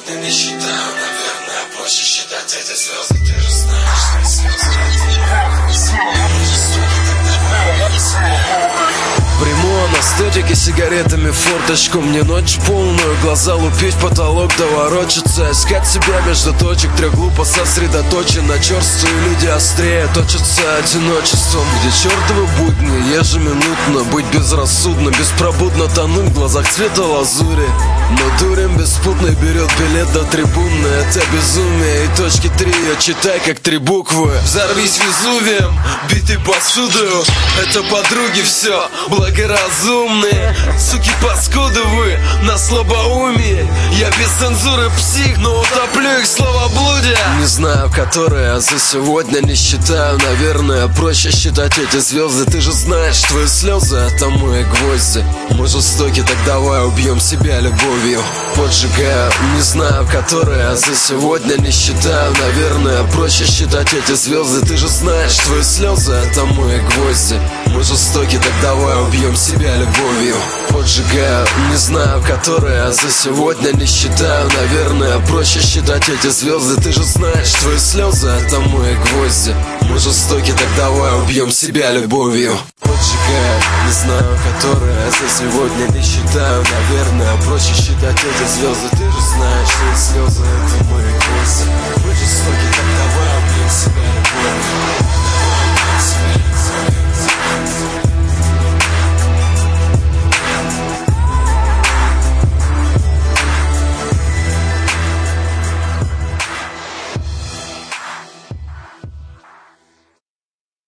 сегодня не считаю, наверное, проще считать эти слезы. Ты же знаешь, что слезы. Приму анестетики сигаретами форточку. Мне ночь полную, глаза лупить в потолок, да ворочаться. Искать себя между точек, трех глупо сосредоточено. Черствые люди острее точатся одиночеством, где чертовы будни ежеминутно. Быть безрассудно, беспробудно тонуть в глазах цвета лазури. Но дурень беспутный берет билет до трибуны. Это безумие, и точки 3 я читай как 3 буквы. Взорвись Везувием, битый посуду. Это подруги все благоразумные. Суки паскуды вы на слабоумии. Я без цензуры псих, но утоплю их словоблудие. Не знаю, которые, а за сегодня не считаю. Наверное, проще считать эти звезды. Ты же знаешь, твои слезы — это мои гвозди. Мы жестоки, так давай убьем себя любовью. Поджигаю, не знаю, которые, а за сегодня не считаю. Наверное, проще считать эти звезды. Ты же знаешь, твои слезы — это мои гвозди. Мы жестоки, так давай убьем себя любовью. Поджигаю, не знаю, которые, а за сегодня не считаю. Наверное, проще считать эти звезды. Ты же знаешь, твои слезы — это мои гвозди. Мы жестоки, так давай убьем себя любовью. Поджигаю, не знаю, которые, а за сегодня не считаю. Наверное, проще считать эти звезды. Ты же знаешь, твои слезы — это мои гвозди. Мы жестоки, так давай убьем себя любовью.